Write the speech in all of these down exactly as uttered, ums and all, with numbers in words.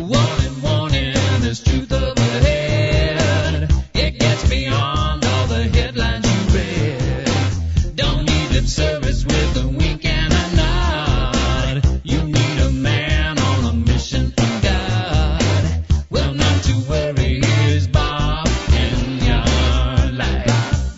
Warning, warning, there's truth up ahead. It gets beyond all the headlines you read. Don't need lip service with a wink and a nod. You need a man on a mission from God. Well, not to worry, here's Bob in your life.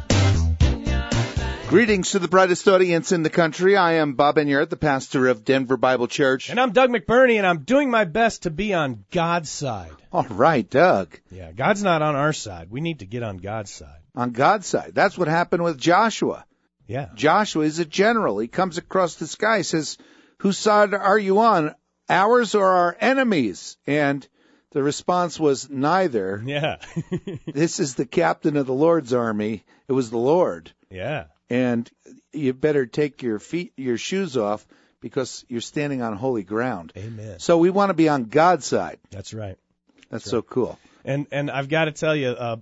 Greetings to the brightest audience in the country. I am Bob Enyart, the pastor of Denver Bible Church. And I'm Doug McBurney, and I'm doing my best to be on God's side. All right, Doug. Yeah, God's not on our side. We need to get on God's side. On God's side. That's what happened with Joshua. Yeah. Joshua is a general. He comes across the sky, says, whose side are you on, ours or our enemies? And the response was neither. Yeah. This is the captain of the Lord's army. It was the Lord. Yeah. And you better take your feet, your shoes off, because you're standing on holy ground. Amen. So we want to be on God's side. That's right. That's That's so right. cool. And and I've got to tell you, uh,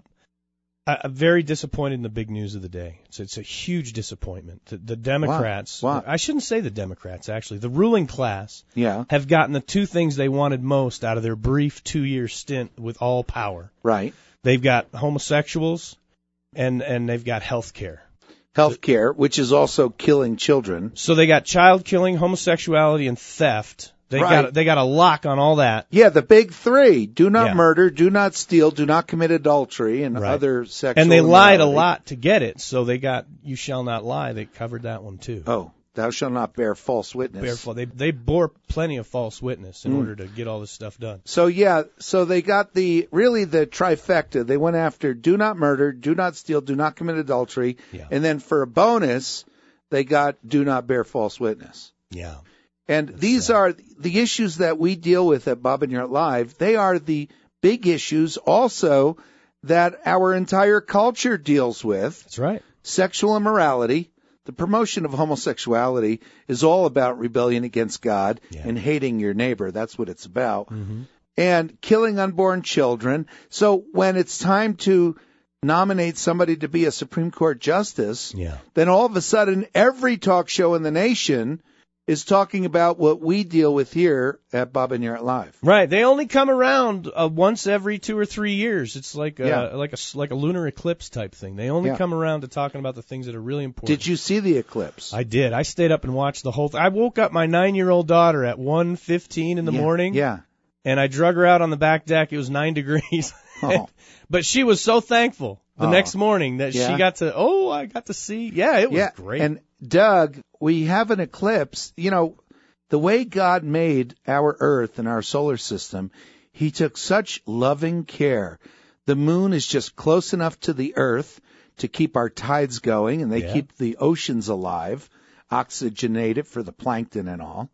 I, I'm very disappointed in the big news of the day. It's, it's a huge disappointment. The, the Democrats, Why? Why? I shouldn't say the Democrats, actually. The ruling class Yeah. have gotten the two things they wanted most out of their brief two-year stint with all power. Right. They've got homosexuals, and, and they've got health care. Health care, which is also killing children. So they got child killing, homosexuality, and theft. They Right. got they got a lock on all that. Yeah, the big three. Do not Yeah. murder, do not steal, do not commit adultery, and Right. other sexual And they lied a immorality. lot to get it. So they got you shall not lie. They covered that one too. Oh, thou shalt not bear false witness. Bear- They they bore plenty of false witness in Mm. order to get all this stuff done. So, yeah, so they got the, really the trifecta. They went after do not murder, do not steal, do not commit adultery, Yeah. and then for a bonus, they got do not bear false witness. Yeah. And these sad. are the issues that we deal with at Bob and Yart Live. They are the big issues also that our entire culture deals with. That's right. Sexual immorality. The promotion of homosexuality is all about rebellion against God Yeah. and hating your neighbor. That's what it's about. Mm-hmm. And killing unborn children. So when it's time to nominate somebody to be a Supreme Court justice, Yeah. then all of a sudden every talk show in the nation is talking about what we deal with here at Bob and Yart Live. Right. They only come around uh, once every two or three years. It's like a, Yeah. like a like a lunar eclipse type thing. They only Yeah. come around to talking about the things that are really important. Did you see the eclipse? I did. I stayed up and watched the whole thing. I woke up my nine-year-old daughter at one fifteen in the Yeah, morning. Yeah. And I drug her out on the back deck. It was nine degrees. Oh. But she was so thankful the Oh. next morning that Yeah. she got to, oh, I got to see. Yeah, it was Yeah. great. And Doug, we have an eclipse. You know, the way God made our Earth and our solar system, He took such loving care. The moon is just close enough to the Earth to keep our tides going, and they Yeah. keep the oceans alive, oxygenate it for the plankton and all.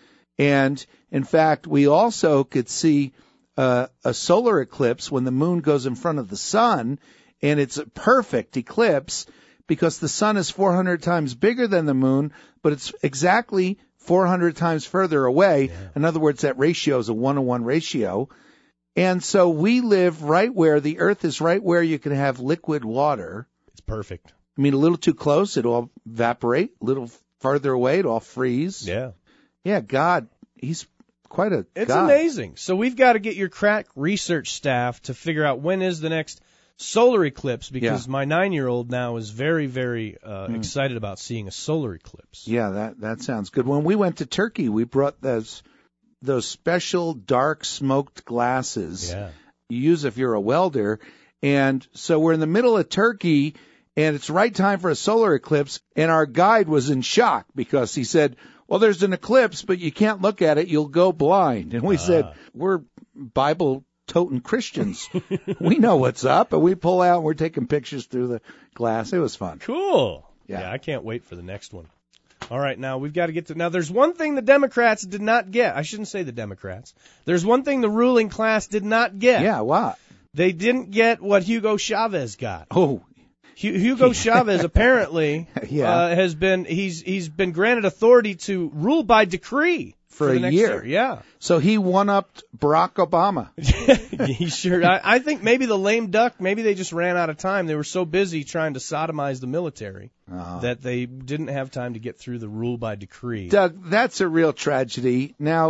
And, in fact, we also could see uh, a solar eclipse when the moon goes in front of the sun, and it's a perfect eclipse because the sun is four hundred times bigger than the moon, but it's exactly four hundred times further away. Yeah. In other words, that ratio is a one-to-one ratio. And so we live right where the Earth is right where you can have liquid water. it's perfect. I mean, a little too close, it'll all evaporate. A little farther away, it'll all freeze. Yeah. Yeah, God, He's quite a It's God. amazing. So we've got to get your crack research staff to figure out when is the next solar eclipse because Yeah. my nine-year-old now is very, very uh, Mm. excited about seeing a solar eclipse. Yeah, that that sounds good. When we went to Turkey, we brought those those special dark smoked glasses Yeah. you use if you're a welder. And so we're in the middle of Turkey, and it's right time for a solar eclipse. And our guide was in shock because he said, well, there's an eclipse, but you can't look at it. You'll go blind. And we Ah. said, we're Bible-toting Christians. We know what's up. And we pull out, and we're taking pictures through the glass. It was fun. Cool. Yeah. yeah, I can't wait for the next one. All right, now we've got to get to. Now, there's one thing the Democrats did not get. I shouldn't say the Democrats. There's one thing the ruling class did not get. Yeah, what? They didn't get what Hugo Chavez got. Oh, Hu- Hugo Chavez apparently Yeah. uh, has been he's he's been granted authority to rule by decree For the a next year. Yeah, so he one-upped Barack Obama. he sure. I, I think maybe the lame duck. Maybe they just ran out of time. They were so busy trying to sodomize the military Uh-huh. that they didn't have time to get through the rule by decree. Doug, that's a real tragedy. Now,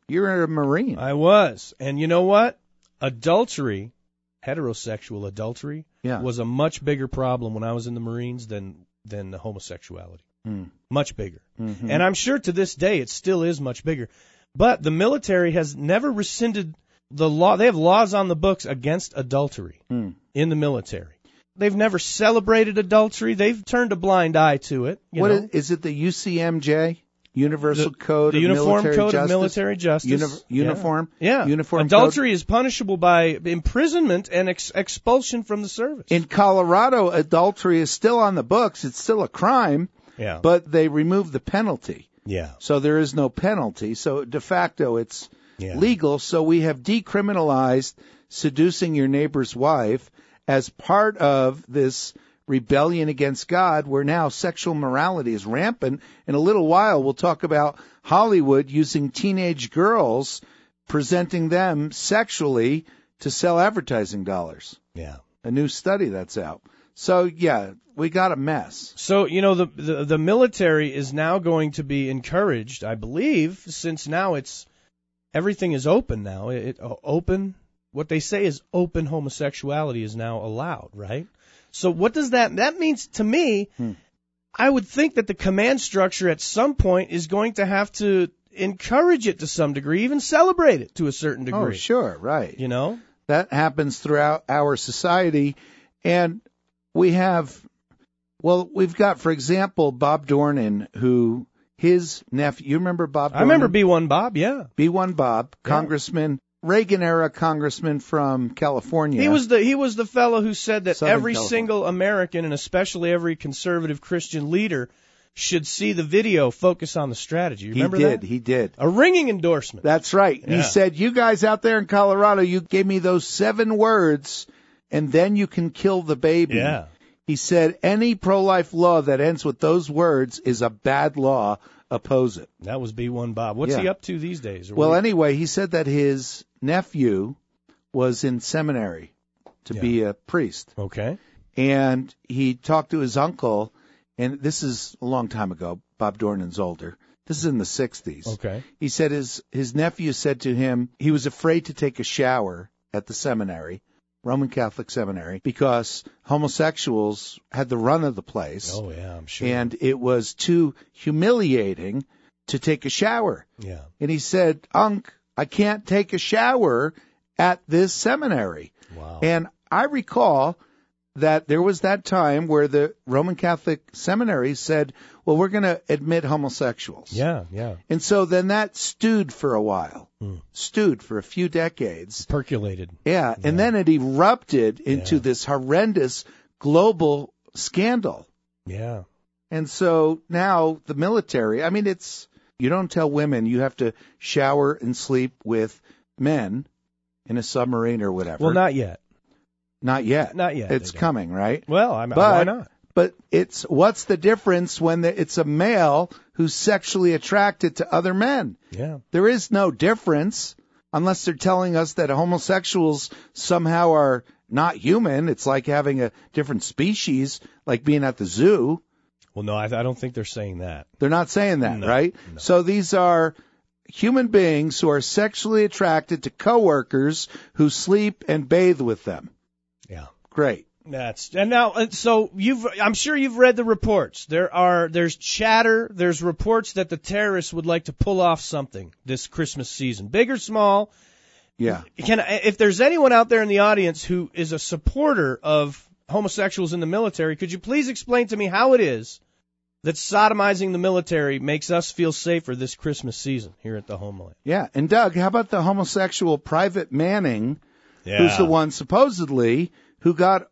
You're a Marine. I was. And you know what? Adultery, heterosexual adultery, yeah. was a much bigger problem when I was in the Marines than, than the homosexuality. Mm. Much bigger. Mm-hmm. And I'm sure to this day it still is much bigger. But the military has never rescinded the law. They have laws on the books against adultery mm. in the military. They've never celebrated adultery. They've turned a blind eye to it. You What know? is, is it? The U C M J, Universal the, Code the of Uniform Military Code Justice? of Military Justice. Uni- uniform. Yeah. Uniform. Adultery code? is punishable by imprisonment and ex- expulsion from the service. In Colorado, adultery is still on the books. It's still a crime. Yeah. But they removed the penalty. Yeah. So there is no penalty. So de facto, it's yeah. legal. So we have decriminalized seducing your neighbor's wife as part of this rebellion against God, where now sexual morality is rampant. In a little while, we'll talk about Hollywood using teenage girls, presenting them sexually to sell advertising dollars. Yeah. A new study that's out. So, yeah, we got a mess. So, you know, the, the the military is now going to be encouraged, I believe, since now it's everything is open now. It, it open what they say is open homosexuality is now allowed, right? So what does that that means to me? Hmm. I would think that the command structure at some point is going to have to encourage it to some degree, even celebrate it to a certain degree. Oh, sure, right. You know? That happens throughout our society. And we have, well, we've got, for example, Bob Dornan, who his nephew, you remember Bob Dornan? I remember B one Bob, yeah. B one Bob, Yeah. Congressman, Reagan-era congressman from California. He was the he was the fellow who said that Southern every California. single American, and especially every conservative Christian leader, should see the video, focus on the strategy. You He remember did, that? he did. A ringing endorsement. That's right. Yeah. He said, you guys out there in Colorado, you gave me those seven words, and then you can kill the baby. Yeah. He said, any pro-life law that ends with those words is a bad law. Oppose it. That was B one Bob. What's Yeah. he up to these days? Or Well, what- anyway, he said that his nephew was in seminary to Yeah. be a priest. Okay. And he talked to his uncle, and this is a long time ago. Bob Dornan's older. This is in the sixties. Okay. He said his, his nephew said to him he was afraid to take a shower at the seminary, Roman Catholic seminary, because homosexuals had the run of the place. Oh, yeah, I'm sure. And it was too humiliating to take a shower. yeah. And he said, Unc, I can't take a shower at this seminary. Wow. And I recall that there was that time where the Roman Catholic seminary said, well, we're going to admit homosexuals. yeah, yeah. And so then that stewed for a while, Hmm. stewed for a few decades. Percolated. Yeah. And then it erupted into Yeah. this horrendous global scandal. Yeah. And so now the military, I mean, it's, you don't tell women you have to shower and sleep with men in a submarine or whatever. Well, not yet. Not yet. Not yet. It's they don't. coming, right? Well, I'm, But- why not? But it's, what's the difference when the, it's a male who's sexually attracted to other men? Yeah. There is no difference unless they're telling us that homosexuals somehow are not human. It's like having a different species, like being at the zoo. Well, no, I, I don't think they're saying that. They're not saying that, No, right? no. So these are human beings who are sexually attracted to coworkers who sleep and bathe with them. Yeah. Great. That's and now uh, so you've I'm sure you've read the reports. There are there's chatter, there's reports that the terrorists would like to pull off something this Christmas season, big or small. Yeah. Can if there's anyone out there in the audience who is a supporter of homosexuals in the military, could you please explain to me how it is that sodomizing the military makes us feel safer this Christmas season here at the Homeland? Yeah. And Doug, how about the homosexual Private Manning, Yeah. who's the one supposedly who got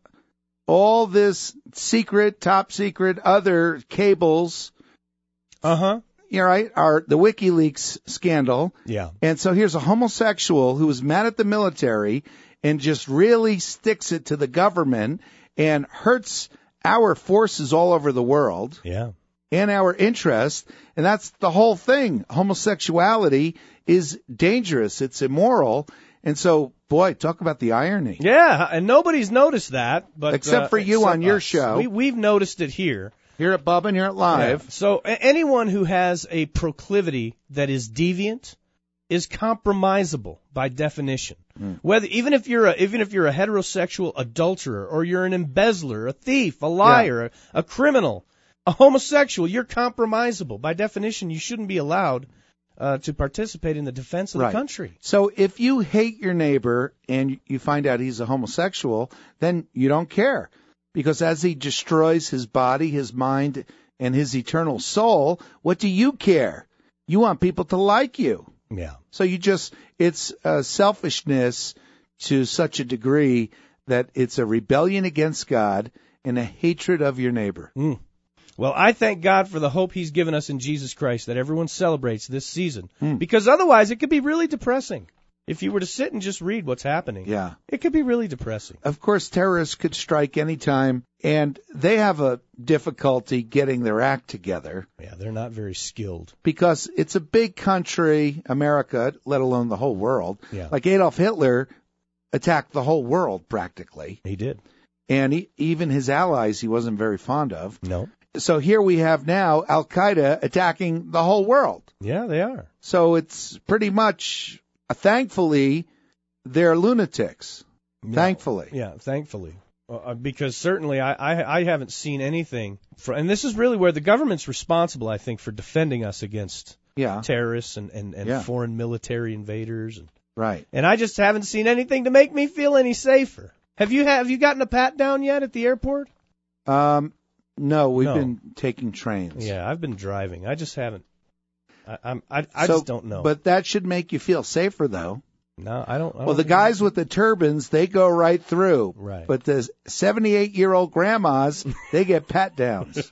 all this secret, top secret, other cables, Uh-huh. you know, right, are the WikiLeaks scandal. Yeah. And so here's a homosexual who was mad at the military and just really sticks it to the government and hurts our forces all over the world Yeah. and our interest. And that's the whole thing. Homosexuality is dangerous. It's immoral. And so, boy, talk about the irony. Yeah, and nobody's noticed that, but Except uh, for you except on your us. show. We, we've noticed it here. Here at Bubba and here at Live. Yeah. So a- anyone who has a proclivity that is deviant is compromisable by definition. Mm. Whether even if you're a, even if you're a heterosexual adulterer, or you're an embezzler, a thief, a liar, yeah. a, a criminal, a homosexual, you're compromisable. By definition, you shouldn't be allowed uh, to participate in the defense of right. the country. So if you hate your neighbor and you find out he's a homosexual, then you don't care. Because as he destroys his body, his mind, and his eternal soul, what do you care? You want people to like you. Yeah. So you just, it's uh, selfishness to such a degree that it's a rebellion against God and a hatred of your neighbor. Mm. Well, I thank God for the hope he's given us in Jesus Christ that everyone celebrates this season. Mm. Because otherwise it could be really depressing. If you were to sit and just read what's happening, yeah. it could be really depressing. Of course, terrorists could strike any time, and they have a difficulty getting their act together. Yeah, they're not very skilled. Because it's a big country, America, let alone the whole world. Yeah. Like Adolf Hitler attacked the whole world practically. He did. And he, even his allies he wasn't very fond of. No. So here we have now Al-Qaeda attacking the whole world. Yeah, they are. So it's pretty much... Thankfully, they're lunatics. Yeah. Thankfully. Yeah, thankfully. Uh, because certainly I, I, I haven't seen anything. For, and this is really where the government's responsible, I think, for defending us against yeah. terrorists and, and, and yeah. foreign military invaders. And, right. And I just haven't seen anything to make me feel any safer. Have you have you gotten a pat down yet at the airport? Um, no, we've no. been taking trains. Yeah, I've been driving. I just haven't. I, I'm, I, I so, just don't know. But that should make you feel safer, though. No, I don't. I don't well, the guys with the turbans, they go right through. Right. But the seventy-eight-year-old grandmas, they get pat downs.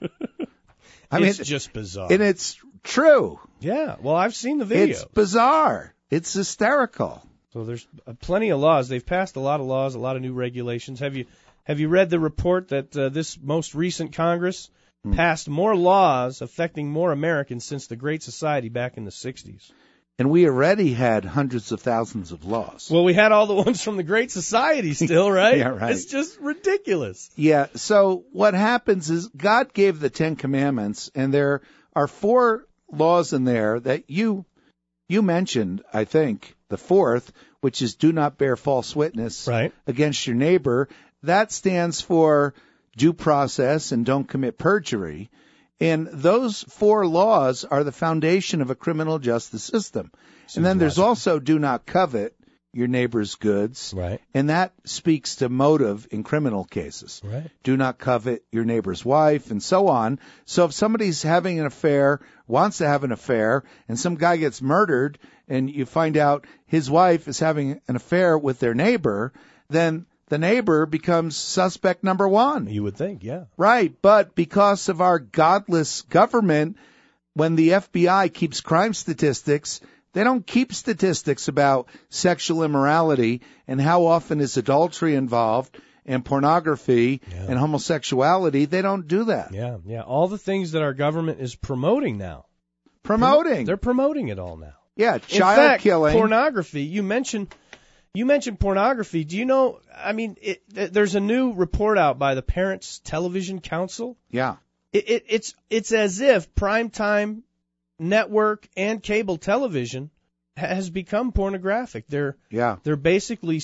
I it's mean, just bizarre. And it's true. Yeah. Well, I've seen the video. It's bizarre. It's hysterical. So there's plenty of laws. They've passed a lot of laws, a lot of new regulations. Have you have you read the report that uh, this most recent Congress passed more laws affecting more Americans since the Great Society back in the sixties? And we already had hundreds of thousands of laws. Well, we had all the ones from the Great Society still, right? Yeah, right. It's just ridiculous. Yeah, so what happens is God gave the Ten Commandments, and there are four laws in there that you you mentioned, I think, the fourth, which is do not bear false witness right. against your neighbor. That stands for due process and don't commit perjury. And those four laws are the foundation of a criminal justice system. Seems and then there's logical. Also do not covet your neighbor's goods. Right. And that speaks to motive in criminal cases. Right. Do not covet your neighbor's wife and so on. So if somebody's having an affair, wants to have an affair, and some guy gets murdered and you find out his wife is having an affair with their neighbor, then the neighbor becomes suspect number one. You would think, yeah. Right, but because of our godless government, when the F B I keeps crime statistics, they don't keep statistics about sexual immorality and how often is adultery involved and pornography yeah. and homosexuality. They don't do that. Yeah, yeah. All the things that our government is promoting now. Promoting. They're promoting it all now. Yeah, child In fact, killing. Pornography. You mentioned... You mentioned pornography. Do you know, I mean, it, it, there's a new report out by the Parents Television Council. Yeah. It, it, it's it's as if primetime network and cable television has become pornographic. They're yeah. They're basically,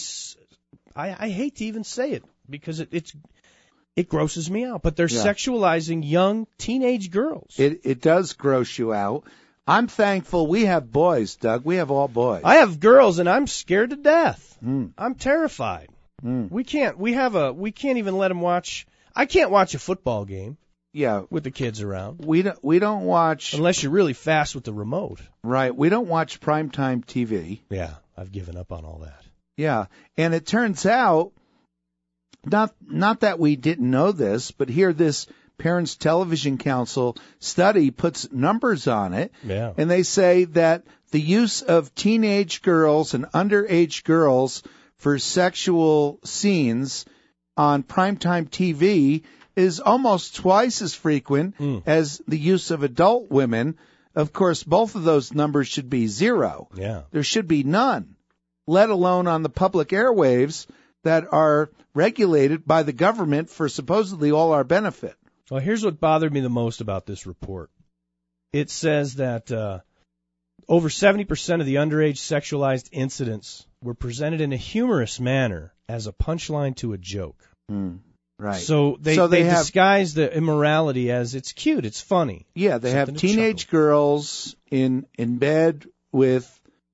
I, I hate to even say it because it, it's it grosses me out, but they're yeah. sexualizing young teenage girls. It it does gross you out. I'm thankful we have boys, Doug. We have all boys. I have girls, and I'm scared to death. Mm. I'm terrified. Mm. We can't. We have a. We can't even let them watch. I can't watch a football game. Yeah, with the kids around. We don't. We don't watch unless you're really fast with the remote. Right. We don't watch primetime T V. Yeah, I've given up on all that. Yeah, and it turns out, not not that we didn't know this, but here this Parents Television Council study puts numbers on it, yeah. and they say that the use of teenage girls and underage girls for sexual scenes on primetime T V is almost twice as frequent mm. as the use of adult women. Of course, both of those numbers should be zero. Yeah. There should be none, let alone on the public airwaves that are regulated by the government for supposedly all our benefit. Well, here's what bothered me the most about this report. It says that uh, Over seventy percent of the underage sexualized incidents were presented in a humorous manner as a punchline to a joke. Mm, right. So they, so they, they have, disguise the immorality as it's cute, it's funny. Yeah, they Something have to teenage chuckle. girls in in bed with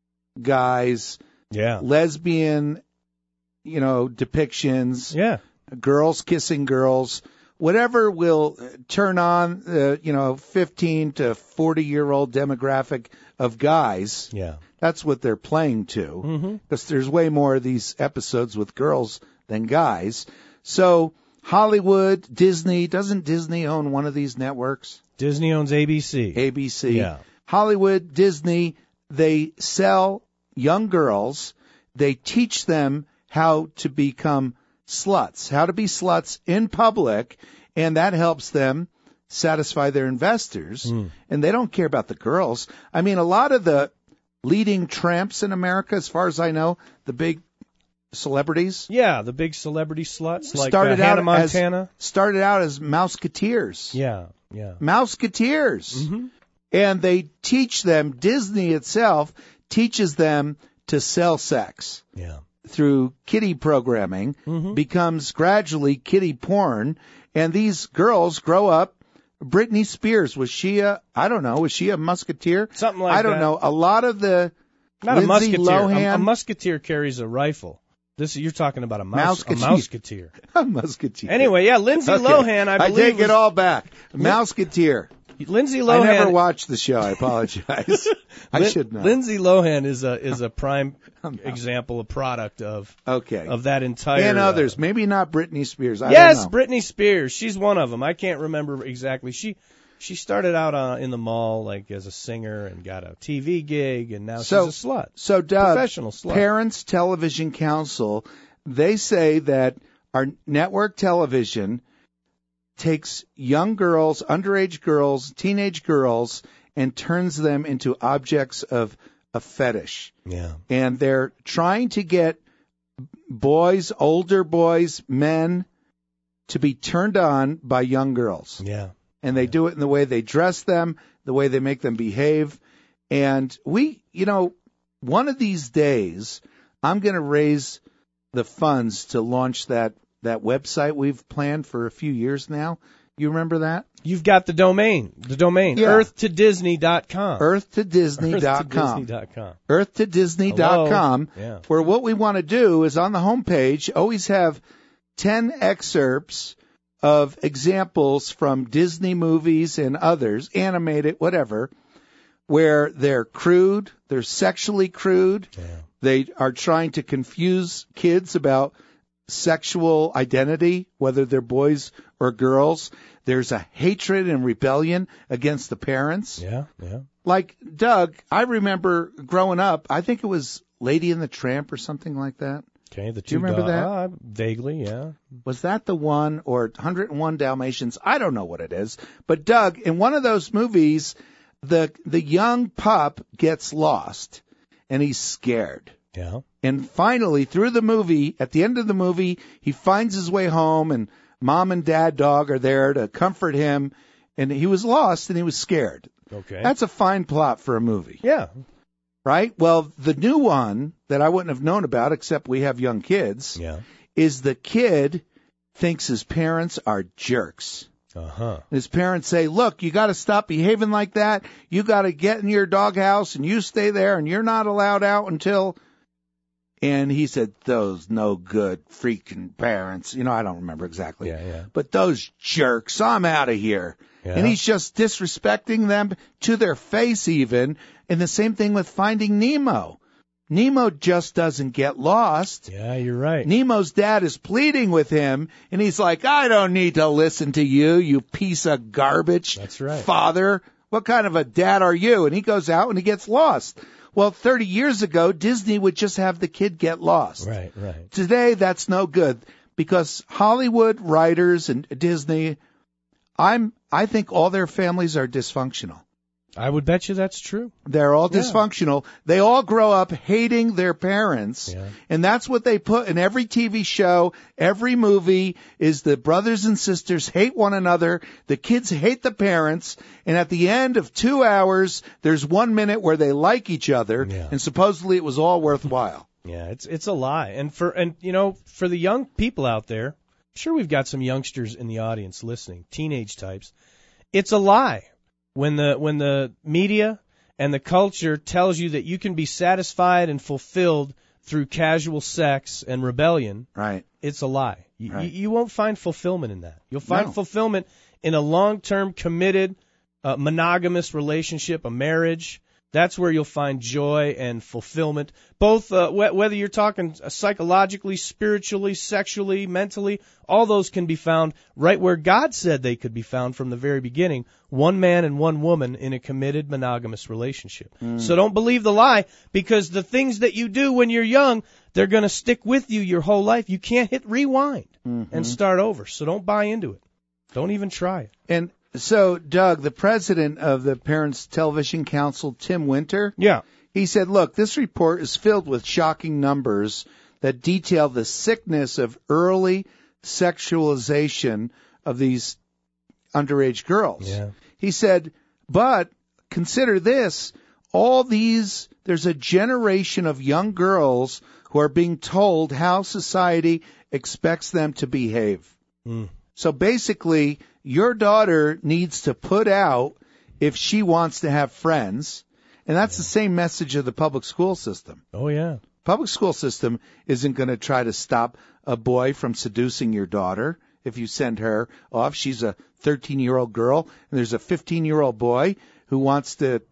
guys, Yeah. lesbian, you know, depictions, Yeah. girls kissing girls, whatever will turn on the, you know, fifteen to forty year old demographic of guys. Yeah. That's what they're playing to, Mm-hmm. because there's way more of these episodes with girls than guys. So Hollywood, Disney, doesn't Disney own one of these networks? Disney owns A B C. A B C. Yeah. Hollywood, Disney, they sell young girls. They teach them how to become sluts, how to be sluts in public, and that helps them satisfy their investors. Mm. And they don't care about the girls. I mean, a lot of the leading tramps in America, as far as I know, the big celebrities, Yeah, the big celebrity sluts like started uh, out Hannah Montana. as started out as mouseketeers. Yeah, yeah. Mouseketeers. Mm-hmm. And they teach them, Disney itself teaches them to sell sex Yeah. through kiddie programming, Mhm. becomes gradually kiddie porn, and these girls grow up. Britney Spears, was she a, I don't know, was she a musketeer? Something like I don't that. know. A lot of the Not a Lindsay musketeer. Lohan, A, a musketeer carries a rifle. This you're talking about a mouse, a Mouseketeer. musketeer. a musketeer. Anyway, yeah, Lindsay Okay. Lohan, I I believe. take it all back. Mouseketeer. Lindsay I Lohan. never watched the show. I apologize. I Lin- should know. Lindsay Lohan is a is a prime example, a product of Okay. of that entire. And uh, others. Maybe not Britney Spears. I yes, don't know. Britney Spears. She's one of them. I can't remember exactly. She she started out uh, in the mall like as a singer and got a T V gig, and now So- she's a slut. So, Doug, Professional slut. Parents Television Council, they say that our network television takes young girls, underage girls, teenage girls, and turns them into objects of a fetish. Yeah. And they're trying to get boys, older boys, men, to be turned on by young girls. Yeah. And they do it in the way they dress them, the way they make them behave. And we, you know, one of these days, I'm going to raise the funds to launch that, that website we've planned for a few years now. You remember that? You've got the domain. The domain. Yeah. earth to disney dot com. earth to disney earth dot to com. disney dot com. earth to disney dot com. Yeah. Where what we want to do is on the homepage always have ten excerpts of examples from Disney movies and others, animated, whatever, where they're crude, they're sexually crude, Yeah. they are trying to confuse kids about sexual identity, whether they're boys or girls. There's a hatred and rebellion against the parents. Yeah. Yeah. Like, Doug, I remember growing up, I think it was Lady and the Tramp or something like that. Okay. The two Do you remember do- that? Uh, vaguely. Yeah. Was that the one, or one oh one Dalmatians? I don't know what it is. But Doug, in one of those movies, the the young pup gets lost, and he's scared. Yeah. And finally, through the movie, at the end of the movie, he finds his way home, and mom and dad dog are there to comfort him. And he was lost, and he was scared. Okay. That's a fine plot for a movie, yeah. right? Well, the new one that I wouldn't have known about, except we have young kids, Yeah. is the kid thinks his parents are jerks. Uh huh. His parents say, look, you got to stop behaving like that. You got to get in your doghouse and you stay there and you're not allowed out until. And he said, those no good freaking parents. You know, I don't remember exactly. Yeah. Yeah. But those jerks, I'm out of here. Yeah. And he's just disrespecting them to their face even. And the same thing with Finding Nemo. Nemo just doesn't get lost. Yeah. You're right. Nemo's dad is pleading with him, and he's like, I don't need to listen to you, you piece of garbage. That's right. Father, what kind of a dad are you? And he goes out and he gets lost. Well, thirty years ago, Disney would just have the kid get lost. Right. Right. Today, that's no good because Hollywood writers and Disney, I'm, I think all their families are dysfunctional. I would bet you that's true. They're all Yeah. dysfunctional. They all grow up hating their parents. Yeah. And that's what they put in every T V show, every movie, is the brothers and sisters hate one another. The kids hate the parents. And at the end of two hours, there's one minute where they like each other. Yeah. And supposedly it was all worthwhile. Yeah, it's it's a lie. And for and you know, for the young people out there, I'm sure we've got some youngsters in the audience listening, teenage types. It's a lie. When the when the media and the culture tells you that you can be satisfied and fulfilled through casual sex and rebellion, Right. it's a lie. You, Right. you, you won't find fulfillment in that. You'll find No. fulfillment in a long-term, committed, uh, monogamous relationship, a marriage. That's where you'll find joy and fulfillment, both uh, wh- whether you're talking psychologically, spiritually, sexually, mentally. All those can be found right where God said they could be found from the very beginning, one man and one woman in a committed monogamous relationship. Mm. So don't believe the lie, because the things that you do when you're young, they're going to stick with you your whole life. You can't hit rewind Mm-hmm. and start over. So don't buy into it. Don't even try it. And so, Doug, the president of the Parents Television Council, Tim Winter, Yeah. he said, look, this report is filled with shocking numbers that detail the sickness of early sexualization of these underage girls. Yeah. He said, but consider this, all these, there's a generation of young girls who are being told how society expects them to behave. Mm. So basically, your daughter needs to put out if she wants to have friends. And that's the same message of the public school system. Oh, yeah. Public school system isn't going to try to stop a boy from seducing your daughter if you send her off. She's a thirteen-year-old girl, and there's a fifteen-year-old boy who wants to have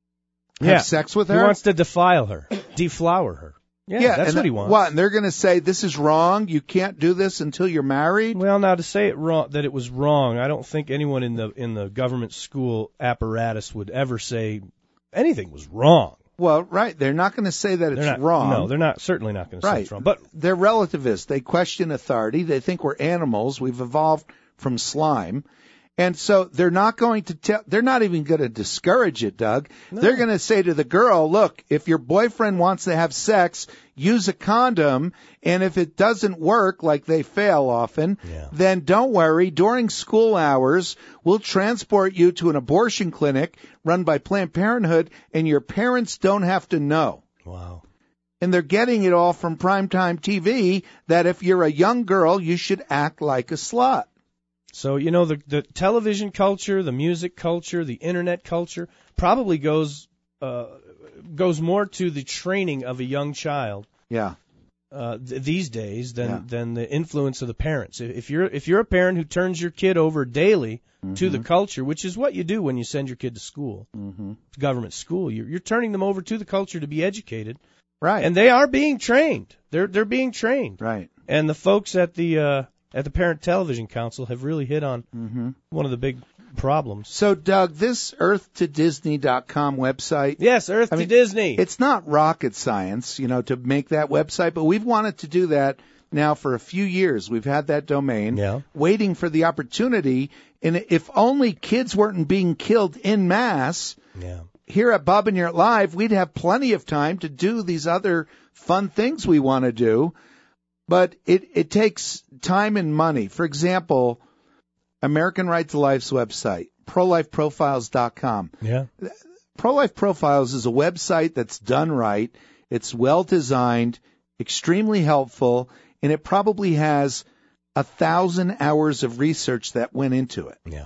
Yeah. sex with He her. wants to defile her, deflower her. Yeah, that's and what he that- wants. What? And they're going to say, this is wrong, you can't do this until you're married? Well, now to say it wrong, that it was wrong, I don't think anyone in the in the government school apparatus would ever say anything was wrong. Well, right. They're not going to say that it's They're not, wrong. No, they're not. Certainly not going to say Right. it's wrong. But They're relativists. They question authority. They think we're animals. We've evolved from slime. And so they're not going to tell, they're not even going to discourage it, Doug. No. They're going to say to the girl, look, if your boyfriend wants to have sex, use a condom. And if it doesn't work, like they fail often, Yeah. then don't worry. During school hours, we'll transport you to an abortion clinic run by Planned Parenthood, and your parents don't have to know. wow. And they're getting it all from primetime T V that if you're a young girl, you should act like a slut. So, you know, the the television culture, the music culture, the internet culture probably goes uh, goes more to the training of a young child Yeah. uh, th- these days than Yeah. than the influence of the parents. If if you're if you're a parent who turns your kid over daily to the culture, which is what you do when you send your kid to school, Mm-hmm. government school, you're you're turning them over to the culture to be educated, Right. and they are being trained. They're they're being trained, right. and the folks at the uh, at the Parent Television Council have really hit on Mm-hmm. one of the big problems. So, Doug, this earth to disney dot com website, Yes, Earth I to mean, Disney. it's not rocket science, you know, to make that website, but we've wanted to do that now for a few years. We've had that domain, Yeah. waiting for the opportunity. And if only kids weren't being killed en masse, yeah. here at Bob and Yurt Live, we'd have plenty of time to do these other fun things we want to do. But it, it takes time and money. For example, American Right to Life's website, pro life profiles dot com. Yeah. Pro-Life Profiles is a website that's done right. It's well designed, extremely helpful, and it probably has a thousand hours of research that went into it. Yeah.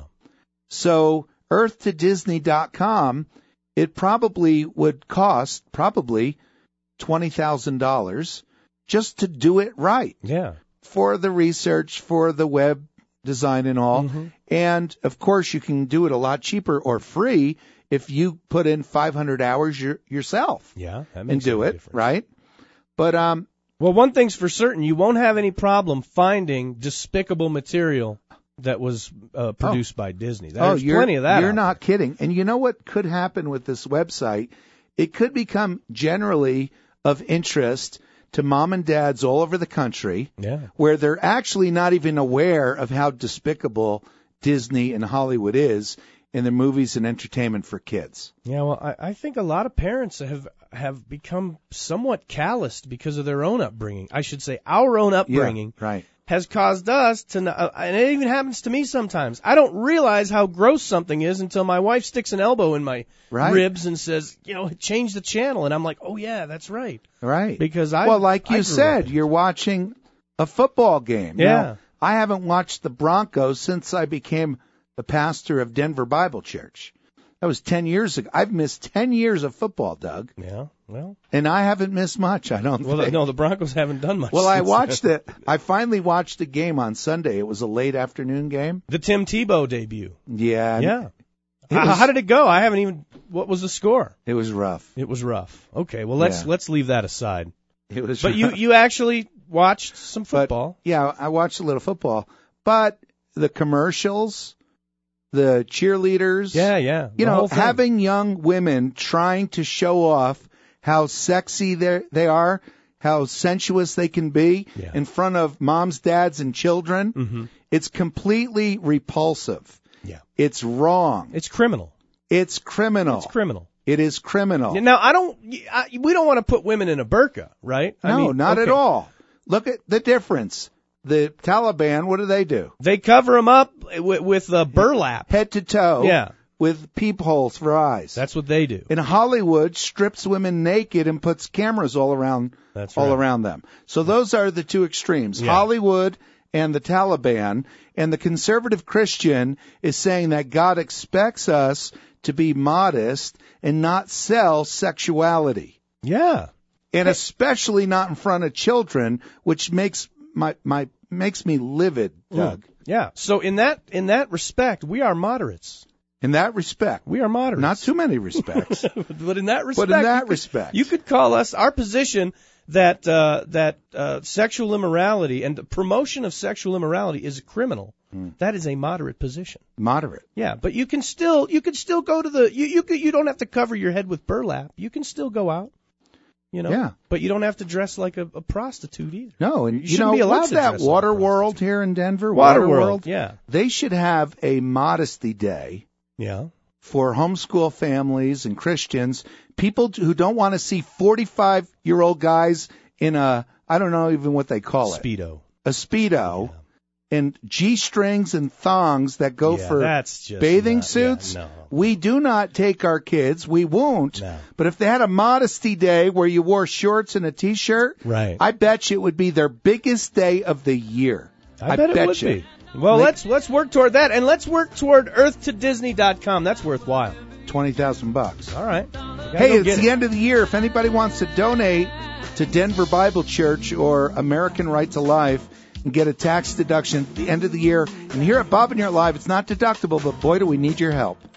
So earth to disney dot com, it probably would cost probably twenty thousand dollars just to do it right Yeah. for the research, for the web design and all. Mhm. And, of course, you can do it a lot cheaper or free if you put in five hundred hours your, yourself Yeah. That and makes do a it, difference. right? But um, Well, one thing's for certain, you won't have any problem finding despicable material that was uh, produced by Disney. There's oh, you're, plenty of that. You're out not kidding. And you know what could happen with this website? It could become generally of interest to mom and dads all over the country, there. Yeah. where they're actually not even aware of how despicable Disney and Hollywood is. in the movies and entertainment for kids. Yeah, well, I, I think a lot of parents have have become somewhat calloused because of their own upbringing. I should say our own upbringing Yeah, right. has caused us to, uh, and it even happens to me sometimes. I don't realize how gross something is until my wife sticks an elbow in my Right. ribs and says, you know, change the channel. And I'm like, oh, yeah, that's right. Right. Because I Well, like I you grew said, up- you're watching a football game. Yeah. Now, I haven't watched the Broncos since I became the pastor of Denver Bible Church. That was ten years ago. I've missed ten years of football, Doug, Yeah, well, and I haven't missed much, I don't well, think. no, the Broncos haven't done much. Well, I since watched then. it. I finally watched the game on Sunday. It was a late afternoon game. The Tim Tebow debut. Yeah. Yeah. It How, was- how did it go? I haven't even. What was the score? It was rough. It was rough. Okay, well let's Yeah. let's leave that aside. It was But you rough. you actually watched some But, football. yeah, I watched a little football. But the commercials, the cheerleaders, Yeah, yeah. you the know, whole thing. having young women trying to show off how sexy they they are, how sensuous they can be Yeah. in front of moms, dads, and children, hmm it's completely repulsive. Yeah. It's wrong. It's criminal. It's criminal. It's criminal. It is criminal. Now I don't. I, we don't want to put women in a burqa, right? I no, mean, not at okay. all. Look at the difference. The Taliban, what do they do? They cover them up with, with uh, burlap. Head to toe Yeah, with peepholes for eyes. that's what they do. In Hollywood, strips women naked and puts cameras all around That's all right. around them. So those are the two extremes, Yeah. Hollywood and the Taliban. And the conservative Christian is saying that God expects us to be modest and not sell sexuality. Yeah. And especially not in front of children, which makes my my makes me livid, Doug. Yeah. So in that in that respect, we are moderates. In that respect. We are moderates. Not too many respects. but in that respect, But in that you could- respect. you could call us our position that uh, that uh, sexual immorality and the promotion of sexual immorality is criminal. Hmm. That is a moderate position. Moderate. Yeah, but you can still you can still go to the you you could, you don't have to cover your head with burlap. You can still go out. You know. Yeah. But you don't have to dress like a, a prostitute either. No, and You you, shouldn't know be allowed what's to that dress like Water a World here in Denver? Waterworld. Yeah. They should have a modesty day Yeah. for homeschool families and Christians, people who don't want to see forty-five-year-old guys in a, I don't know even what they call it, Speedo. a Speedo, and G-strings and thongs that go Yeah, for that's just bathing not- yeah, suits. no. We do not take our kids. We won't. No. But if they had a modesty day where you wore shorts and a T-shirt, Right. I bet you it would be their biggest day of the year. I, bet, it would you. be. Well, They- let's let's work toward that, and let's work toward earth to disney dot com. That's worthwhile. twenty thousand bucks. All right. We gotta Hey, go it's get the it. end of the year. If anybody wants to donate to Denver Bible Church or American Right to Life and get a tax deduction at the end of the year, and here at Bob and Your Live, it's not deductible, but boy, do we need your help.